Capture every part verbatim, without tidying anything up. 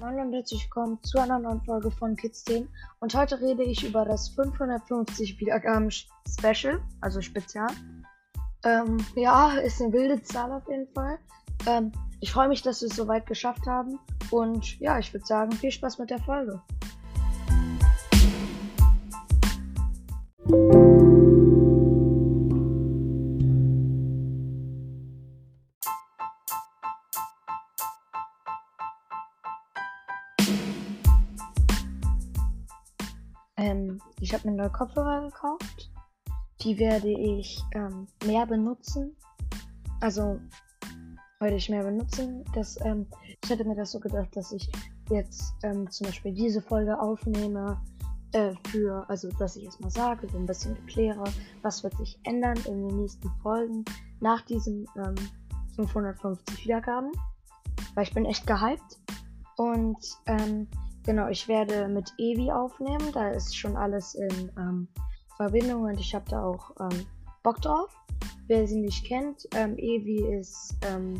Moin und herzlich willkommen zu einer neuen Folge von Kids zehn und heute rede ich über das fünfhundertfünfzig Wiedergaben Special, also Spezial. Ähm, ja, ist eine wilde Zahl auf jeden Fall. Ähm, ich freue mich, dass wir es so weit geschafft haben und ja, ich würde sagen, viel Spaß mit der Folge. Ähm, ich habe mir neue Kopfhörer gekauft. Die werde ich ähm, mehr benutzen. Also heute ich mehr benutzen. Das, ähm, ich hätte mir das so gedacht, dass ich jetzt ähm, zum Beispiel diese Folge aufnehme. Äh, für, also dass ich es mal sage, so ein bisschen erkläre, was wird sich ändern in den nächsten Folgen nach diesen ähm, fünfhundertfünfzig Wiedergaben. Weil ich bin echt gehypt. Und ähm, genau, ich werde mit Evi aufnehmen. Da ist schon alles in ähm, Verbindung und ich habe da auch ähm, Bock drauf. Wer sie nicht kennt, ähm, Evi ist, ähm,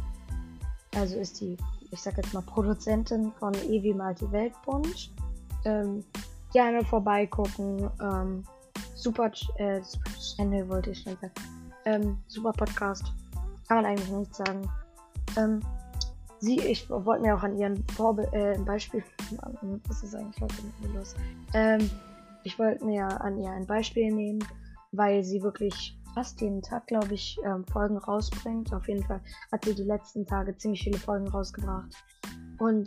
also ist die, ich sag jetzt mal, Produzentin von Evi malt die Welt bunt. Ähm, gerne vorbeigucken. Ähm, super, äh, super Channel wollte ich schon sagen. Ähm, super Podcast. Kann man eigentlich nicht sagen. Ähm, Sie, ich wollte mir auch an ihren Vorbild, äh, Beispiel, was ist eigentlich heute mit mir los? Ähm, ich wollte mir an ihr ein Beispiel nehmen, weil sie wirklich fast jeden Tag, glaube ich, ähm, Folgen rausbringt. Auf jeden Fall hat sie die letzten Tage ziemlich viele Folgen rausgebracht. Und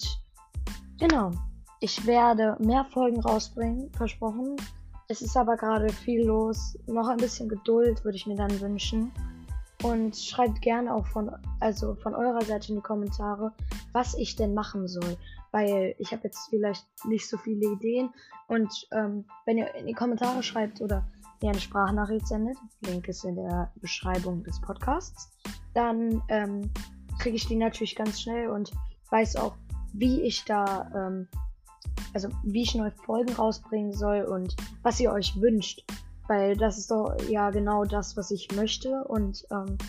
genau, ich werde mehr Folgen rausbringen, versprochen. Es ist aber gerade viel los. Noch ein bisschen Geduld würde ich mir dann wünschen. Und schreibt gerne auch von, also von eurer Seite in die Kommentare, was ich denn machen soll. Weil ich habe jetzt vielleicht nicht so viele Ideen. Und ähm, wenn ihr in die Kommentare schreibt oder mir eine Sprachnachricht sendet, Link ist in der Beschreibung des Podcasts, dann ähm, kriege ich die natürlich ganz schnell und weiß auch, wie ich da, ähm, also wie ich neue Folgen rausbringen soll und was ihr euch wünscht. Weil das ist doch ja genau das, was ich möchte. Und ähm,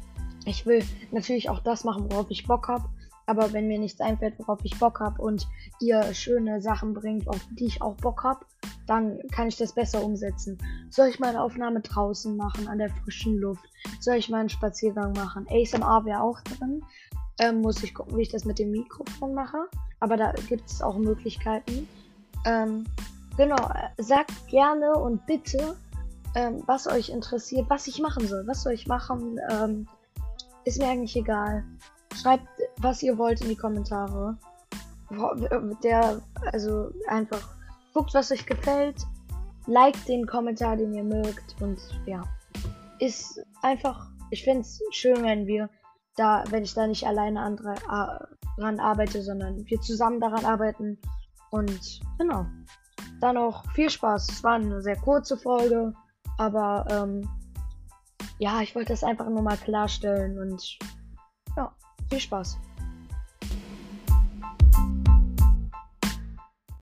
ich will natürlich auch das machen, worauf ich Bock habe. Aber wenn mir nichts einfällt, worauf ich Bock habe und ihr schöne Sachen bringt, auf die ich auch Bock habe, dann kann ich das besser umsetzen. Soll ich mal eine Aufnahme draußen machen, an der frischen Luft? Soll ich mal einen Spaziergang machen? A S M R wäre auch drin. Ähm, muss ich gucken, wie ich das mit dem Mikrofon mache. Aber da gibt es auch Möglichkeiten. Ähm, genau, sagt gerne und bitte, Ähm, was euch interessiert, was ich machen soll. Was soll ich machen? Ähm, ist mir eigentlich egal. Schreibt, was ihr wollt in die Kommentare. Der, also einfach guckt, was euch gefällt. Liked den Kommentar, den ihr mögt. Und ja, ist einfach, ich finde es schön, wenn wir da, wenn ich da nicht alleine an, dran arbeite, sondern wir zusammen daran arbeiten. Und genau. Dann auch viel Spaß. Es war eine sehr kurze Folge. Aber ähm, ja, ich wollte das einfach nur mal klarstellen und ja, viel Spaß.